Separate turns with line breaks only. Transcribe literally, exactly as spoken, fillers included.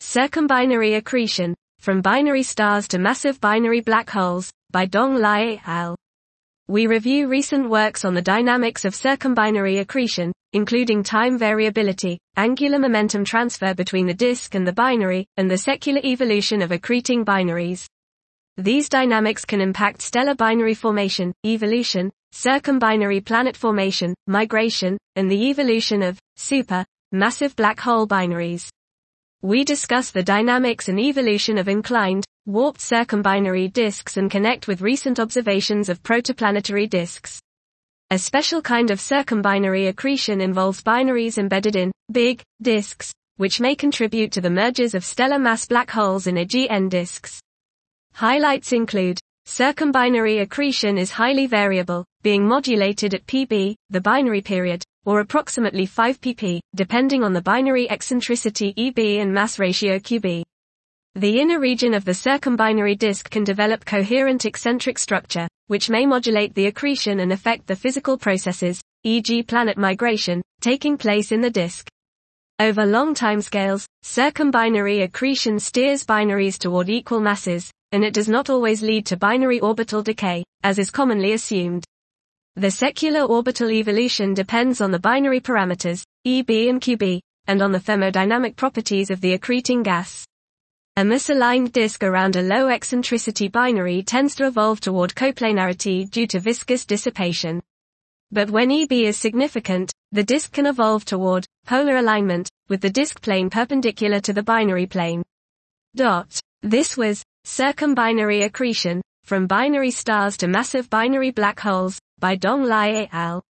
Circumbinary accretion, from binary stars to massive binary black holes, by Dong Lai et al. We review recent works on the dynamics of circumbinary accretion, including time variability, angular momentum transfer between the disk and the binary, and the secular evolution of accreting binaries. These dynamics can impact stellar binary formation, evolution, circumbinary planet formation, migration, and the evolution of super massive black hole binaries. We discuss the dynamics and evolution of inclined, warped circumbinary disks and connect with recent observations of protoplanetary disks. A special kind of circumbinary accretion involves binaries embedded in big disks, which may contribute to the mergers of stellar mass black holes in A G N disks. Highlights include: circumbinary accretion is highly variable, being modulated at P B, the binary period, or approximately five p p, depending on the binary eccentricity E B and mass ratio Q B. The inner region of the circumbinary disk can develop coherent eccentric structure, which may modulate the accretion and affect the physical processes, for example planet migration, taking place in the disk. Over long timescales, circumbinary accretion steers binaries toward equal masses, and it does not always lead to binary orbital decay, as is commonly assumed. The secular orbital evolution depends on the binary parameters, E B and Q B, and on the thermodynamic properties of the accreting gas. A misaligned disk around a low eccentricity binary tends to evolve toward coplanarity due to viscous dissipation. But when E B is significant, the disk can evolve toward polar alignment, with the disk plane perpendicular to the binary plane. Dot. This was circumbinary accretion, from binary stars to massive binary black holes, by Dong Lai et al.